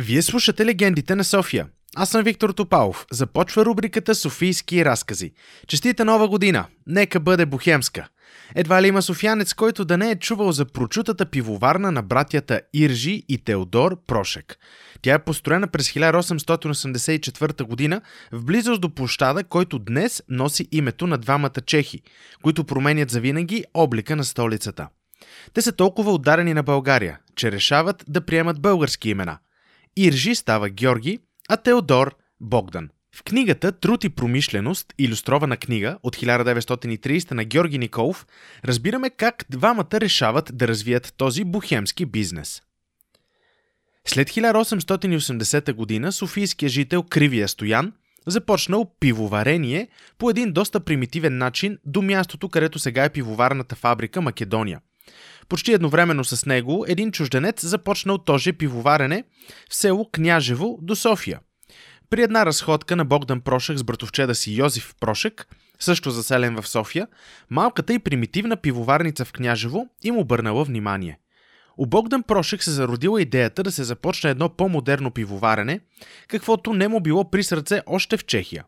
Вие слушате Легендите на София. Аз съм Виктор Топалов. Започва рубриката Софийски разкази. Честита нова година! Нека бъде бухемска! Едва ли има софиянец, който да не е чувал за прочутата пивоварна на братята Иржи и Теодор Прошек. Тя е построена през 1884 година в близост до площада, който днес носи името на двамата чехи, които променят завинаги облика на столицата. Те са толкова ударени на България, че решават да приемат български имена. Иржи става Георги, а Теодор – Богдан. В книгата «Труд и промишленост», илюстрована книга от 1930 на Георги Николов, разбираме как двамата решават да развият този бухемски бизнес. След 1880 година софийският жител Кривия Стоян започнал пивоварение по един доста примитивен начин до мястото, където сега е пивоварната фабрика Македония. Почти едновременно с него един чужденец започнал тоже пивоварене в село Княжево до София. При една разходка на Богдан Прошек с братовчеда си Йозиф Прошек, също заселен в София, малката и примитивна пивоварница в Княжево им обърнала внимание. У Богдан Прошек се зародила идеята да се започне едно по-модерно пивоварене, каквото не му било при сърце още в Чехия.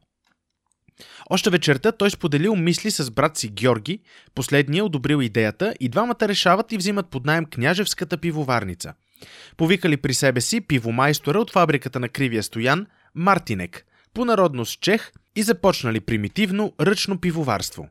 Още вечерта той споделил мисли с брат си Георги, последния одобрил идеята и двамата решават и взимат под наем Княжевската пивоварница. Повикали при себе си пивомайстора от фабриката на Кривия Стоян, Мартинек, по народност чех, и започнали примитивно ръчно пивоварство.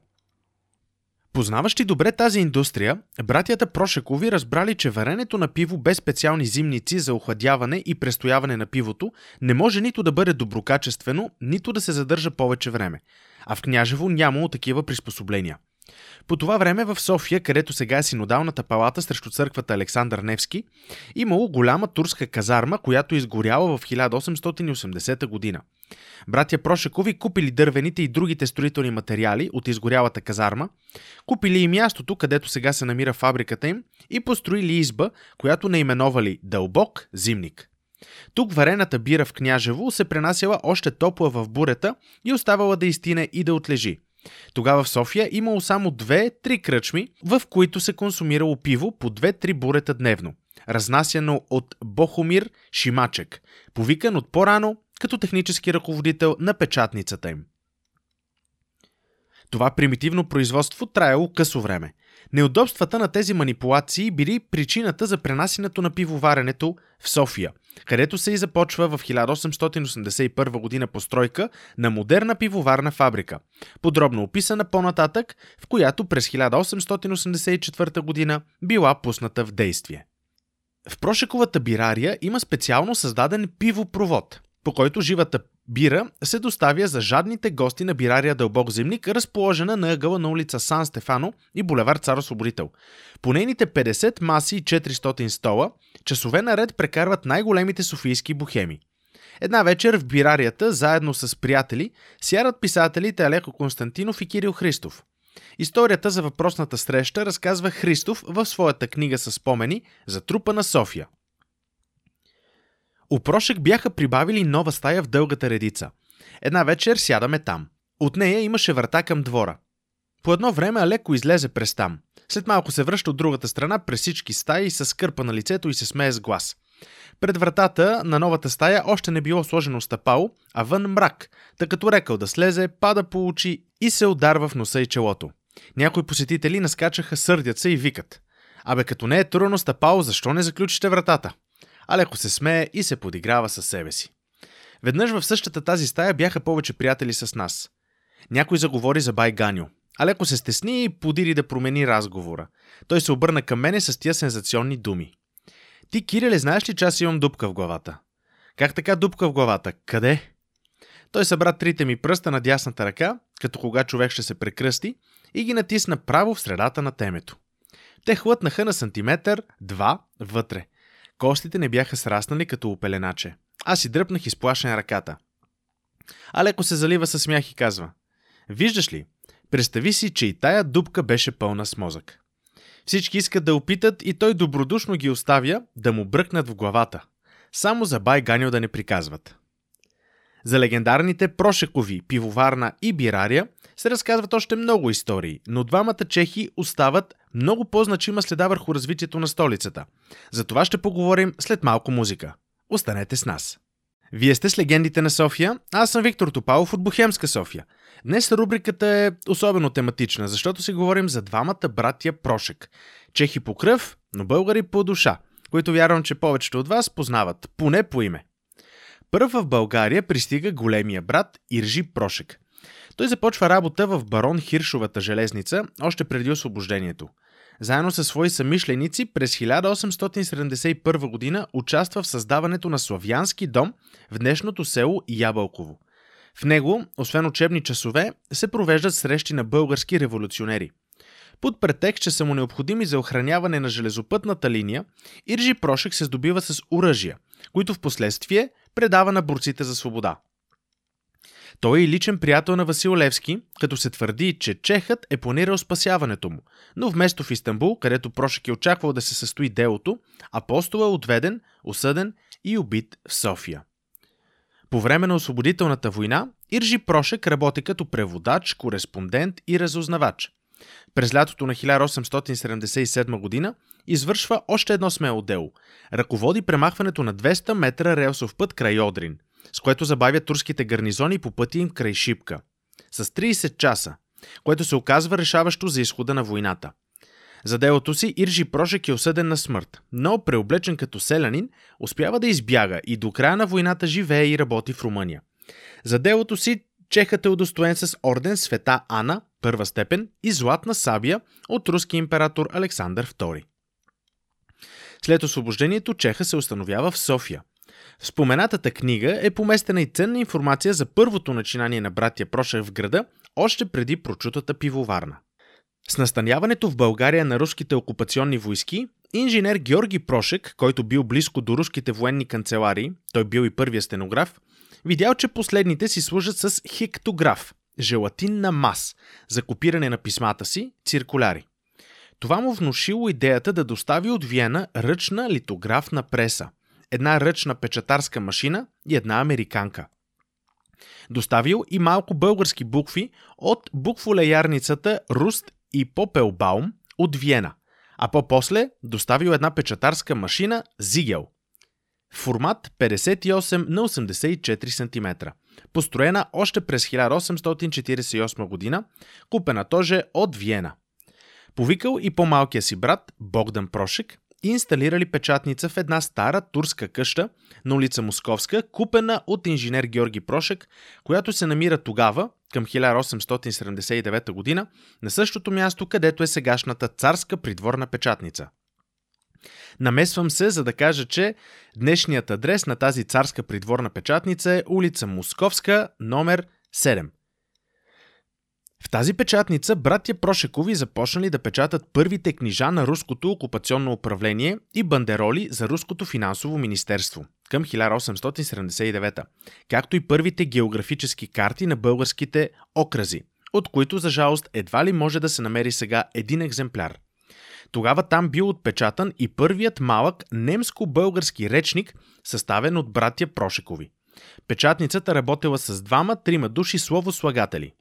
Познаващи добре тази индустрия, братята Прошекови разбрали, че варенето на пиво без специални зимници за охладяване и престояване на пивото не може нито да бъде доброкачествено, нито да се задържа повече време, а в Княжево нямало такива приспособления. По това време в София, където сега е синодалната палата срещу църквата Александър Невски, имало голяма турска казарма, която изгоряла в 1880 година. Братя Прошекови купили дървените и другите строителни материали от изгорялата казарма, купили и мястото, където сега се намира фабриката им, и построили изба, която наименовали Дълбок зимник. Тук варената бира в Княжево се пренасяла още топла в бурета и оставала да изтине и да отлежи. Тогава в София имало само 2-3 кръчми, в които се консумирало пиво по 2-3 бурета дневно, разнасяно от Бохомир Шимачек, повикан от по-рано като технически ръководител на печатницата им. Това примитивно производство траяло късо време. Неудобствата на тези манипулации били причината за пренасенето на пивоваренето в София, където се и започва в 1881 година постройка на модерна пивоварна фабрика, подробно описана по-нататък, в която през 1884 година била пусната в действие. В Прошековата бирария има специално създаден пивопровод, по който живата бира се доставя за жадните гости на бирария Дълбок зимник, разположена на ъгъла на улица Сан Стефано и булевард Цар Освободител. По нейните 50 маси и 400 стола часове наред прекарват най-големите софийски бухеми. Една вечер в бирарията, заедно с приятели, сядат писателите Алеко Константинов и Кирил Христов. Историята за въпросната среща разказва Христов в своята книга със спомени за трупа на София. У Прошек бяха прибавили нова стая в дългата редица. Една вечер сядаме там. От нея имаше врата към двора. По едно време Алеко излезе през там. След малко се връща от другата страна през всички стаи с скърпа на лицето и се смее с глас. Пред вратата на новата стая още не било сложено стъпало, а вън мрак, тъй като рекал да слезе, пада по очи и се ударва в носа и челото. Някои посетители наскачаха, сърдят се и викат: „Абе, като не е трудно стъпало, защо не заключите вратата?“ Алеко се смее и се подиграва със себе си. Веднъж в същата тази стая бяха повече приятели с нас. Някой заговори за бай Ганьо. Алеко се стесни и подири да промени разговора. Той се обърна към мене с тия сензационни думи: „Ти, Кириле, знаеш ли, че аз имам дупка в главата?“ „Как така дупка в главата? Къде?“ Той събра трите ми пръста на дясната ръка, като кога човек ще се прекръсти, и ги натисна право в средата на темето. Те хлътнаха на сантиметър, 2 вътре. Костите не бяха сраснали като опеленаче. Аз си дръпнах изплашен ръката. Алеко се залива със смях и казва: „Виждаш ли, представи си, че и тая дупка беше пълна с мозък.“ Всички искат да опитат и той добродушно ги оставя да му бръкнат в главата. Само за бай Ганьо да не приказват. За легендарните Прошекови пивоварна и бирария се разказват още много истории, но двамата чехи остават много по-значима следа върху развитието на столицата. За това ще поговорим след малко музика. Останете с нас! Вие сте с Легендите на София, аз съм Виктор Топалов от Бухемска София. Днес рубриката е особено тематична, защото си говорим за двамата братя Прошек. Чехи по кръв, но българи по душа, които вярвам, че повечето от вас познават, поне по име. Първ в България пристига големия брат Иржи Прошек. Той започва работа в барон Хиршовата железница още преди освобождението. Заедно със свои съмишленици през 1871 година участва в създаването на славянски дом в днешното село Ябълково. В него, освен учебни часове, се провеждат срещи на български революционери. Под претекст, че са му необходими за охраняване на железопътната линия, Иржи Прошек се здобива с оръжия, които в последствие предава на борците за свобода. Той е и личен приятел на Васил Левски, като се твърди, че чехът е планирал спасяването му, но вместо в Истанбул, където Прошек е очаквал да се състои делото, апостол е отведен, осъден и убит в София. По време на освободителната война Иржи Прошек работи като преводач, кореспондент и разузнавач. През лятото на 1877 година извършва още едно смело дело. Ръководи премахването на 200 метра релсов път край Одрин, с което забавя турските гарнизони по пътя им край Шипка. С 30 часа, което се оказва решаващо за изхода на войната. За делото си Иржи Прошек е осъден на смърт, но преоблечен като селянин успява да избяга и до края на войната живее и работи в Румъния. За делото си чехът е удостоен с орден Света Ана, първа степен, и златна сабия от руски император Александър II. След освобождението чеха се установява в София. В споменатата книга е поместена и ценна информация за първото начинание на братя Прошек в града, още преди прочутата пивоварна. С настаняването в България на руските окупационни войски, инженер Георги Прошек, който бил близко до руските военни канцеларии, той бил и първия стенограф, видял, че последните си служат с хектограф, желатинна мас, за копиране на писмата си, циркуляри. Това му внушило идеята да достави от Виена ръчна литографна преса, една ръчна печатарска машина и една американка. Доставил и малко български букви от букволеярницата Руст и Попелбаум от Виена, а по-после доставил една печатарска машина Зигел. Формат 58 на 84 см, построена още през 1848 година, купена тоже от Виена. Повикал и по-малкия си брат Богдан Прошек и инсталирали печатница в една стара турска къща на улица Московска, купена от инженер Георги Прошек, която се намира тогава, към 1879 година, на същото място, където е сегашната царска придворна печатница. Намесвам се, за да кажа, че днешният адрес на тази царска придворна печатница е улица Московска, номер 7. В тази печатница братя Прошекови започнали да печатат първите книжа на руското окупационно управление и бандероли за руското финансово министерство към 1879, както и първите географически карти на българските окрази, от които за жалост едва ли може да се намери сега един екземпляр. Тогава там бил отпечатан и първият малък немско-български речник, съставен от братя Прошекови. Печатницата работела с 2-3 души словослагатели.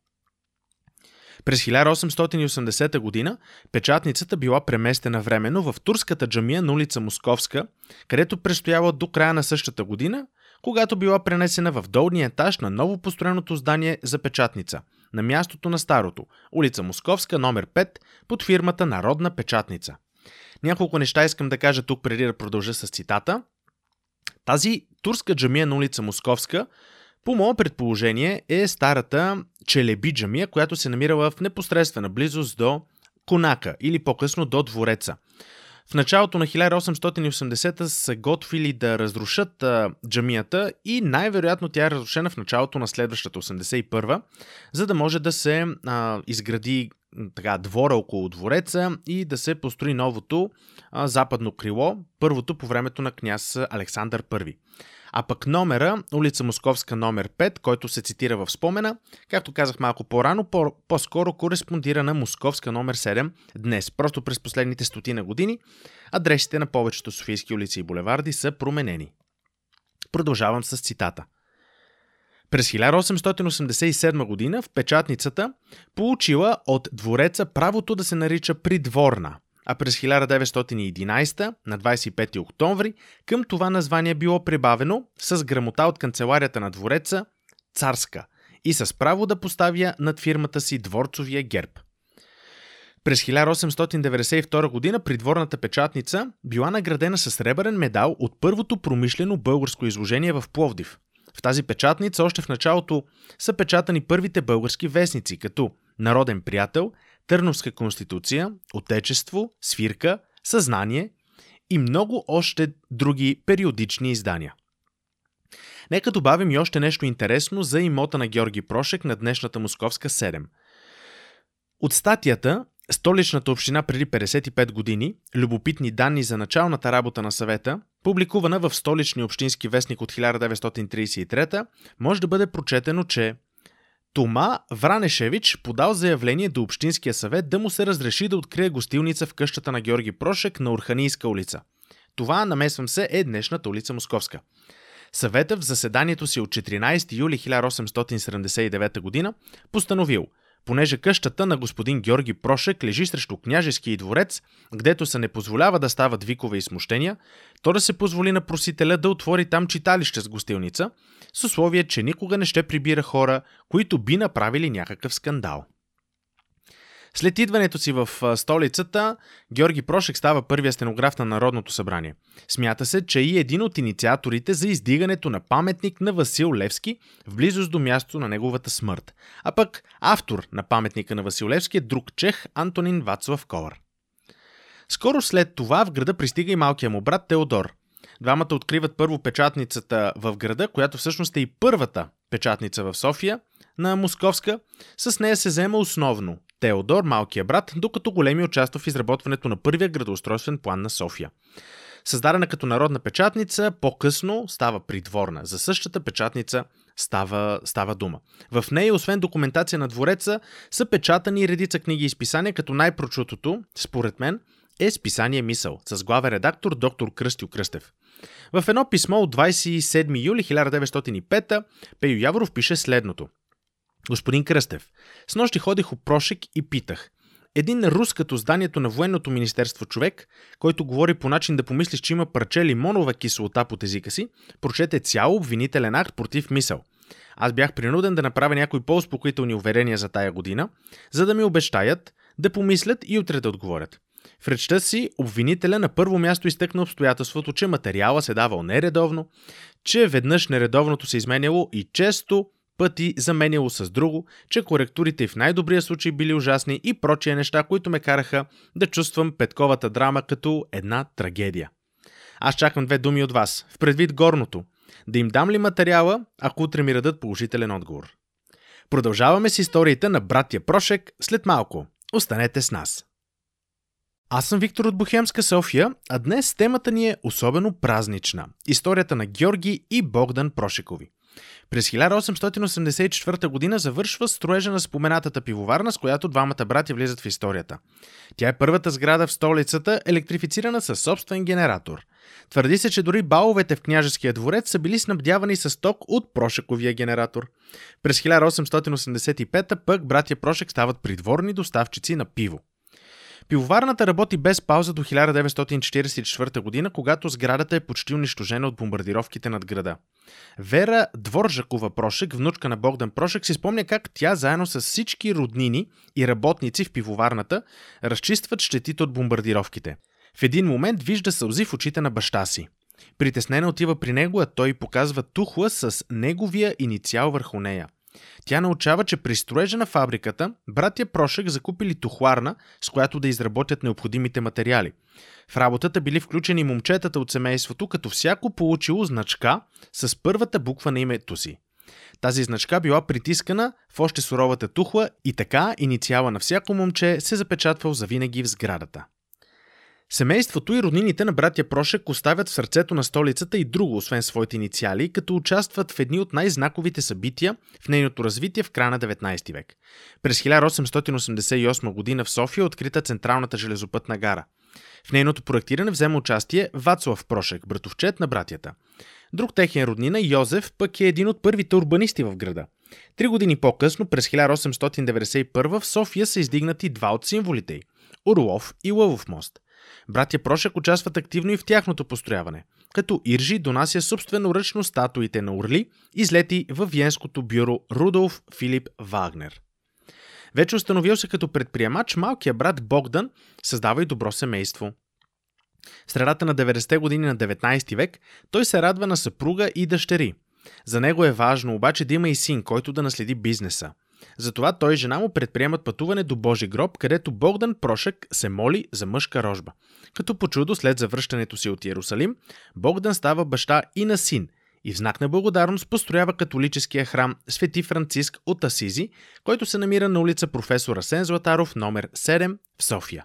През 1880 година печатницата била преместена временно в турската джамия на улица Московска, където престояла до края на същата година, когато била пренесена в долния етаж на ново построеното здание за печатница, на мястото на старото, улица Московска, номер 5, под фирмата Народна печатница. Няколко неща искам да кажа тук преди да продължа с цитата. Тази турска джамия на улица Московска, по мое предположение, е старата Челеби джамия, която се намирала в непосредствена близост до Конака или по-късно до двореца. В началото на 1880 са готвили да разрушат джамията и най-вероятно тя е разрушена в началото на следващата 81, за да може да се изгради двора около двореца и да се построи новото западно крило, първото по времето на княз Александър I. А пък номера, улица Московска номер 5, който се цитира в спомена, както казах малко по-рано, по-скоро кореспондира на Московска номер 7 днес. Просто през последните стотина години адресите на повечето софийски улици и булеварди са променени. Продължавам с цитата. През 1887 година в печатницата получила от двореца правото да се нарича придворна, а през 1911, на 25 октомври, към това название било прибавено с грамота от канцеларията на двореца царска и с право да поставя над фирмата си дворцовия герб. През 1892 година придворната печатница била наградена със сребърен медал от първото промишлено българско изложение в Пловдив. В тази печатница още в началото са печатани първите български вестници, като Народен приятел, Търновска конституция, Отечество, Свирка, Съзнание и много още други периодични издания. Нека добавим и още нещо интересно за имота на Георги Прошек на днешната Московска 7. От статията Столичната община преди 55 години, любопитни данни за началната работа на съвета, публикувана в Столичния общински вестник от 1933, може да бъде прочетено, че Тома Вранешевич подал заявление до Общинския съвет да му се разреши да открие гостилница в къщата на Георги Прошек на Орханийска улица. Това, намесвам се, е днешната улица Московска. Съветът в заседанието си от 14 юли 1879 година постановил, понеже къщата на господин Георги Прошек лежи срещу княжеския дворец, гдето се не позволява да стават викове и смущения, то да се позволи на просителя да отвори там читалище с гостилница, с условие, че никога не ще прибира хора, които би направили някакъв скандал. След идването си в столицата, Георги Прошек става първия стенограф на Народното събрание. Смята се, че и един от инициаторите за издигането на паметник на Васил Левски в близост до мястото на неговата смърт. А пък автор на паметника на Васил Левски е друг чех Антонин Вацлав Ковар. Скоро след това в града пристига и малкия му брат Теодор. Двамата откриват първо печатницата в града, която всъщност е и първата печатница в София, на Московска. С нея се взема основно Теодор, малкия брат, докато големи участва в изработването на първия градоустройствен план на София. Създадена като народна печатница, по-късно става придворна. За същата печатница става дума. В нея, освен документация на двореца, са печатани редица книги и списания, като най-прочутото, според мен, е списание Мисъл, с главен редактор доктор Кръстю Кръстев. В едно писмо от 27 юли 1905 Пейо Яворов пише следното. Господин Кръстев, снощи ходих у Прошек и питах. Един рус като зданието на военното министерство човек, който говори по начин да помислиш, че има парче лимонова кислота под езика си, прочете цял обвинителен акт против Мисъл. Аз бях принуден да направя някои по-успокоителни уверения за тая година, за да ми обещаят да помислят и утре да отговорят. В речта си обвинителя на първо място изтъкна обстоятелството, че материала се давал нередовно, че веднъж нередовното се изменяло и често пъти заменяло с друго, че коректурите в най-добрия случай били ужасни и прочие неща, които ме караха да чувствам Петковата драма като една трагедия. Аз чакам две думи от вас, в предвид горното. Да им дам ли материала, ако утре ми дадат положителен отговор? Продължаваме с историите на братя Прошек след малко. Останете с нас. Аз съм Виктор от Бохемска София, а днес темата ни е особено празнична. Историята на Георги и Богдан Прошекови. През 1884 година завършва строежа на споменатата пивоварна, с която двамата братя влизат в историята. Тя е първата сграда в столицата, електрифицирана със собствен генератор. Твърди се, че дори баловете в княжеския дворец са били снабдявани с ток от Прошековия генератор. През 1885 пък братя Прошек стават придворни доставчици на пиво. Пивоварната работи без пауза до 1944 година, когато сградата е почти унищожена от бомбардировките над града. Вера Дворжакова Прошек, внучка на Богдан Прошек, си спомня как тя заедно с всички роднини и работници в пивоварната разчистват щетите от бомбардировките. В един момент вижда сълзи в очите на баща си. Притеснена отива при него, а той показва тухла с неговия инициал върху нея. Тя научава, че при строежа на фабриката братя Прошек закупили тухларна, с която да изработят необходимите материали. В работата били включени момчетата от семейството, като всяко получило значка с първата буква на името си. Тази значка била притискана в още суровата тухла и така инициала на всяко момче се запечатвал завинаги в сградата. Семейството и роднините на братя Прошек оставят в сърцето на столицата и друго, освен своите инициали, като участват в едни от най-знаковите събития в нейното развитие в края на 19 век. През 1888 година в София е открита Централната железопътна гара. В нейното проектиране взема участие Вацлав Прошек, братовчет на братята. Друг техен роднина, Йозеф, пък е един от първите урбанисти в града. 3 години по-късно, през 1891 в София са издигнати два от символите й Орлов и Лъвов мост. Братя Прошек участват активно и в тяхното построяване, като Иржи донася собственоръчно статуите на орли, излети във виенското бюро Рудолф Филип Вагнер. Вече установил се като предприемач, малкият брат Богдан създава и добро семейство. В средата на 90-те години на 19 век той се радва на съпруга и дъщери. За него е важно обаче да има и син, който да наследи бизнеса. Затова той и жена му предприемат пътуване до Божи гроб, където Богдан Прошек се моли за мъжка рожба. Като по чудо след завръщането си от Иерусалим, Богдан става баща и на син и в знак на благодарност построява католическия храм Свети Франциск от Асизи, който се намира на улица Професор Асен Златаров, номер 7 в София.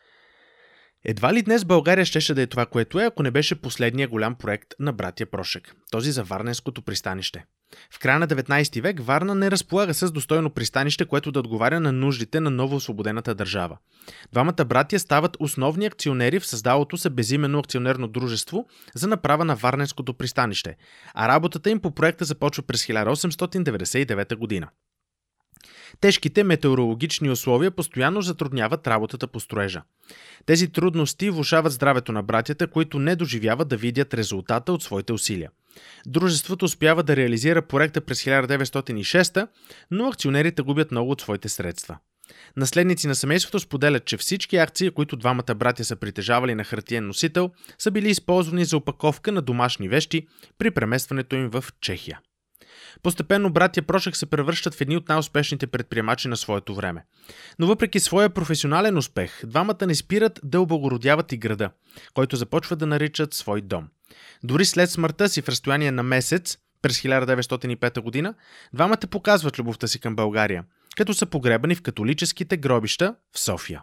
Едва ли днес България щеше да е това, което е, ако не беше последния голям проект на братя Прошек, този за Варненското пристанище. В края на 19 век Варна не разполага с достойно пристанище, което да отговаря на нуждите на новоосвободената държава. Двамата братя стават основни акционери в създалото се безименно акционерно дружество за направа на Варненското пристанище, а работата им по проекта започва през 1899 година. Тежките метеорологични условия постоянно затрудняват работата по строежа. Тези трудности влошават здравето на братята, които не доживяват да видят резултата от своите усилия. Дружеството успява да реализира проекта през 1906, но акционерите губят много от своите средства. Наследници на семейството споделят, че всички акции, които двамата братя са притежавали на хартиен носител, са били използвани за опаковка на домашни вещи при преместването им в Чехия. Постепенно братя Прошек се превръщат в едни от най-успешните предприемачи на своето време. Но въпреки своя професионален успех, двамата не спират да облагородяват и града, който започва да наричат свой дом. Дори след смъртта си в разстояние на месец, през 1905 година, двамата показват любовта си към България, като са погребани в католическите гробища в София.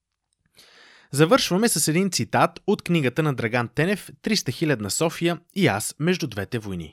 Завършваме с един цитат от книгата на Драган Тенев «300-хилядна София и аз между двете войни».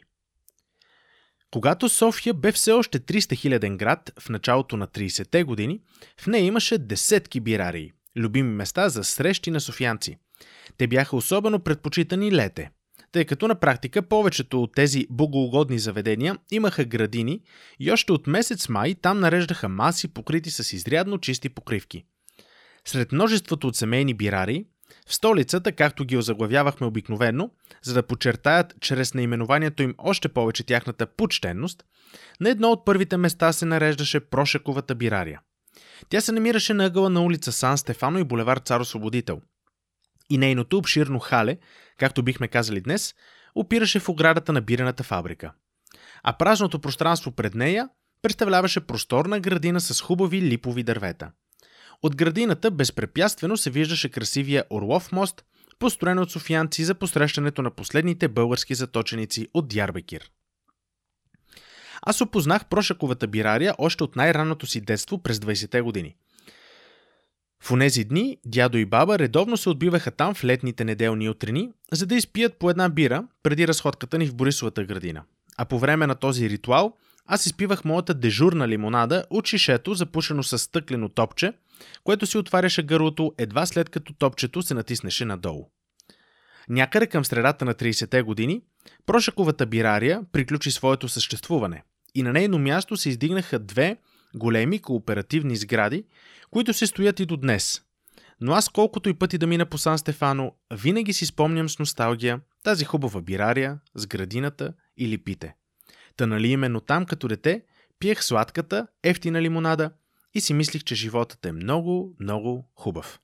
Когато София бе все още 300-хиляден град в началото на 30-те години, в нея имаше десетки бирарии, любими места за срещи на софиянци. Те бяха особено предпочитани лете, тъй като на практика повечето от тези богоугодни заведения имаха градини и още от месец май там нареждаха маси, покрити с изрядно чисти покривки. Сред множеството от семейни бирарии, в столицата, както ги озаглавявахме обикновено, за да подчертаят чрез наименованието им още повече тяхната почтенност, на едно от първите места се нареждаше Прошековата бирария. Тя се намираше на ъгъла на улица Сан Стефано и булевар Цар Освободител. И нейното обширно хале, както бихме казали днес, опираше в оградата на бирената фабрика. А празното пространство пред нея представляваше просторна градина с хубави липови дървета. От градината безпрепятствено се виждаше красивия Орлов мост, построен от софиянци за посрещането на последните български заточеници от Дярбекир. Аз опознах Прошековата бирария още от най-ранното си детство през 20-те години. В онези дни дядо и баба редовно се отбиваха там в летните неделни утрини, за да изпият по една бира преди разходката ни в Борисовата градина. А по време на този ритуал аз изпивах моята дежурна лимонада от шишето, запушено с стъклено топче, което си отваряше гърлото едва след като топчето се натиснеше надолу. Някъде към средата на 30-те години, Прошековата бирария приключи своето съществуване и на нейно място се издигнаха две големи кооперативни сгради, които се стоят и до днес. Но аз колкото и пъти да мина по Сан Стефано, винаги си спомням с носталгия тази хубава бирария с градината и липите. Та нали именно там като дете пиех сладката, ефтина лимонада и си мислих, че животът е много, много хубав.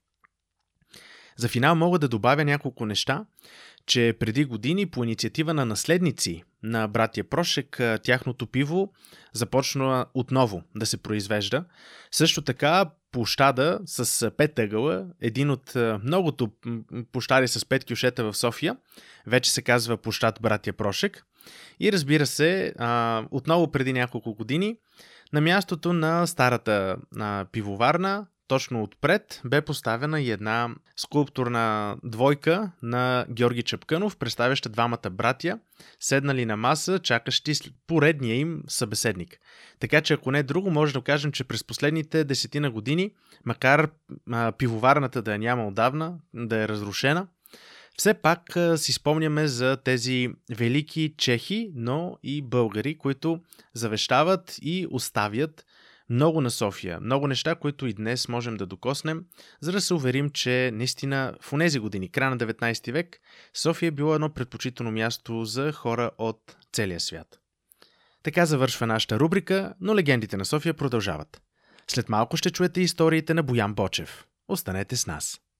За финал мога да добавя няколко неща, че преди години по инициатива на наследници на братя Прошек тяхното пиво започна отново да се произвежда. Също така площада с 5 ъгъла, един от многото площади с 5 кюшета в София, вече се казва площад братя Прошек. И разбира се, отново преди няколко години, на мястото на старата пивоварна, точно отпред, бе поставена и една скулптурна двойка на Георги Чапкънов, представяща двамата братя, седнали на маса, чакащи поредния им събеседник. Така че ако не друго, може да кажем, че през последните 10 години, макар пивоварната да я няма отдавна, да е разрушена, все пак си спомняме за тези велики чехи, но и българи, които завещават и оставят много на София, много неща, които и днес можем да докоснем, за да се уверим, че наистина в онези години, края на 19 век, София е било едно предпочитано място за хора от целия свят. Така завършва нашата рубрика, но легендите на София продължават. След малко ще чуете историите на Боян Бочев. Останете с нас!